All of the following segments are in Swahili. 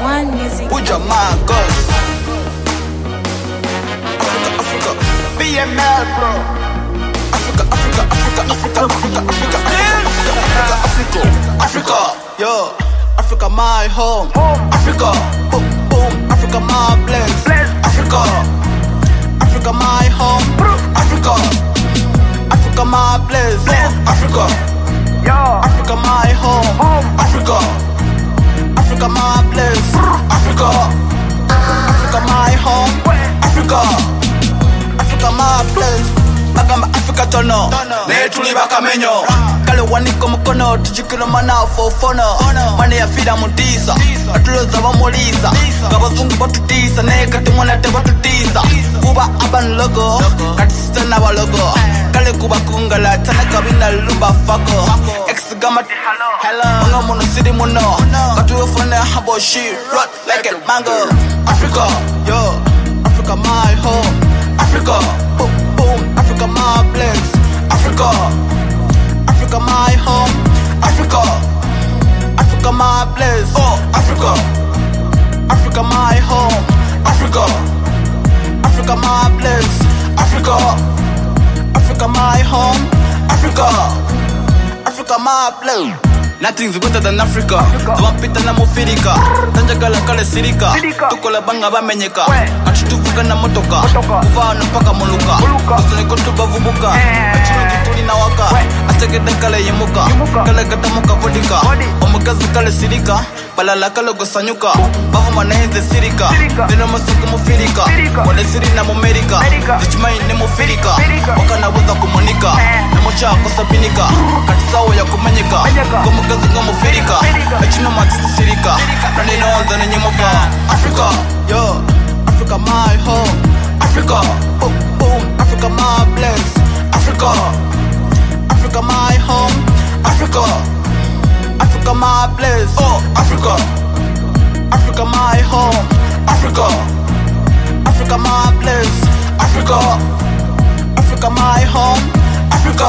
One Music. Uja Marcos. Africa. BML, bro. Africa. Yo. Africa, my home. Africa. Boom, boom. Africa, my place. Africa. Africa, my home. Africa. Africa, my place. Africa. Africa, my home. Africa. Africa, my place. Africa. Africa, my home. Africa. Africa, my place. Bagamba Africa tono. Ne tuli bakamenyo. Kale waniko mukono tujikira mana fofono. Mane ya fida mutisa. Atuloza bamulisa. Kabazungu batutisa ne kati mwana te batutisa. Kuba aban logo. Kati sitana wa logo. Kale kuba kungala tana kabina lumba fako. Ex gama hello. Nga mono city mono. Katu yofone habo shit. Rot like a mango. Africa, yo. Africa my home. Africa, boom boom. Africa my place. Africa, Africa my home. Africa, Africa my place. Oh, Africa, Africa my home. Africa, Africa my place. Africa, Africa my home. Africa, Africa my place. Nothing's better than Africa. Tuwapita na mufirika. Tanjagala kale sirika. Tukola banga bamenyeka. Katutuvuka na motoka. Kuvaa na paka muluka. Kusuni kutuba vubuka. Achino kituli na waka. Astegede kale yemuka. Kale katamuka vodika. Omugazi kale sirika. Balala kale gosanyuka. Bahu maneze sirika. Nino masuku mufirika. Wale siri na mumerika. Zichimai ni mufirika. Wakana wuza kumunika. Nemocha kosabinika. Katisawo ya kumenyeka. Kazi ngomu firika, achino matisi sirika. Rani noza ni nyemoka. Africa, yo. Africa my home. Africa, boom boom. Africa my place. Africa, Africa my home. Africa, Africa my place. Oh, Africa, Africa my home. Africa, Africa my place. Africa, Africa my home. Africa,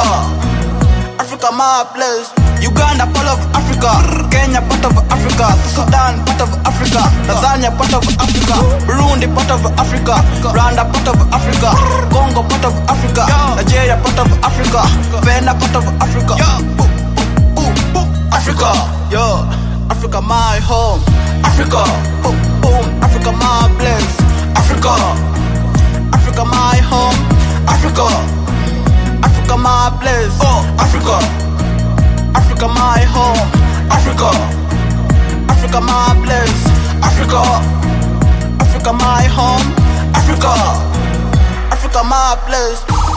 Africa my place. Uganda part of Africa, Kenya part of Africa, Sudan part of Africa, Tanzania part of Africa, Burundi part of Africa, Rwanda part of Africa, Congo part of Africa, Nigeria part of Africa, Ghana part of Africa. Africa, yo, Africa my home. Africa, boom boom. Africa my place. Africa, Africa my home. Africa, Africa my place. Oh, Africa, Africa my home. Africa, Africa my place. Africa, Africa my home. Africa, Africa my place.